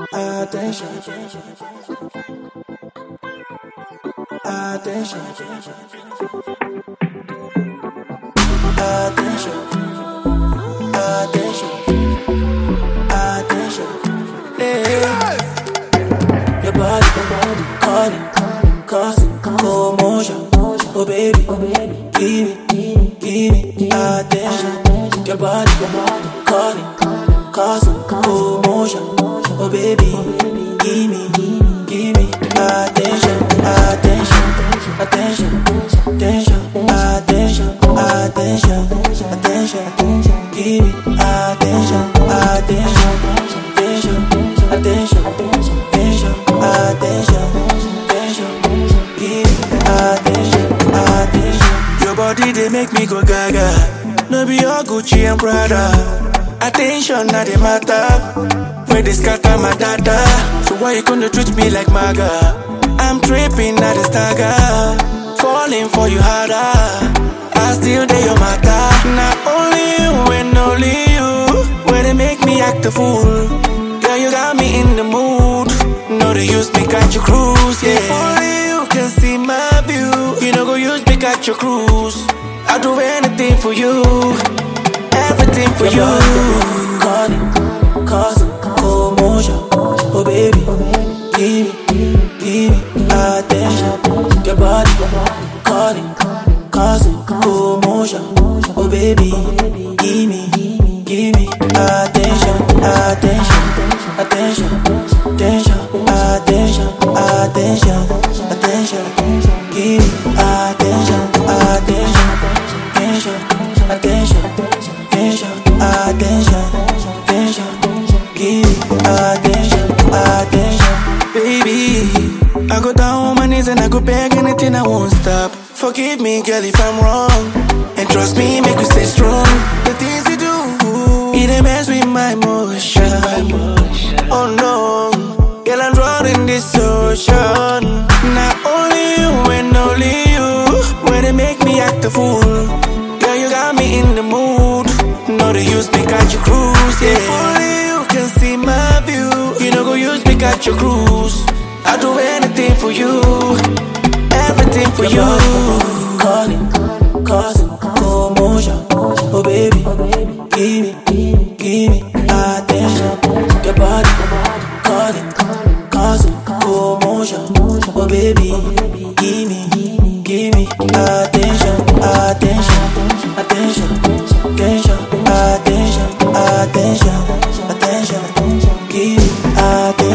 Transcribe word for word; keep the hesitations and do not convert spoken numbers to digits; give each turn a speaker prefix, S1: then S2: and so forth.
S1: Attention. Attention. Attention. Attention. Attention. Hey. Your body calling, causing commotion. Oh baby, give me, give me attention. Your body calling, causing commotion. Oh baby, give me, give me attention, attention, attention, attention, attention, attention, attention. Give me attention, attention, attention, attention, attention, attention, attention. Give me attention, attention. Your body they make me go gaga. No be your Gucci and Prada. Attention na the matter. When they scatter my data. So why you gonna treat me like maga? I'm tripping at the stagger. Falling for you harder. I still do your matter. Not only you and only you. When they make me act a fool. Girl, you got me in the mood. No, they use me catch your cruise, yeah. If only you can see my view. You know go use me catch your cruise. I'll do anything for you. Everything for you. Calling, causing commotion. Oh baby, give me, give me attention. Your body calling, causing commotion. Oh baby, give me, give me attention, attention, attention, attention, attention, attention, attention. Give me attention, attention, attention, attention, attention, attention, attention. Give me attention, attention. Baby, I go down on my knees and I go beg anything, I won't stop. Forgive me, girl, if I'm wrong. And trust me, make you stay strong. The things you do, it ain't mess with my emotion. Oh no, girl, I'm drowning in this ocean. Not only you and only you. When they make me act a fool. Girl, you got me in the mood. No, they use me catch your cruise, yeah. If only you can see my view. You know go use me catch your cruise. I'll do anything for you. Everything for you. Calling, causing commotion. Oh baby, give me, give me attention. Your body calling, causing commotion. Oh baby, give me, give me attention, attention, attention, attention, attention, attention, attention. Give me attention.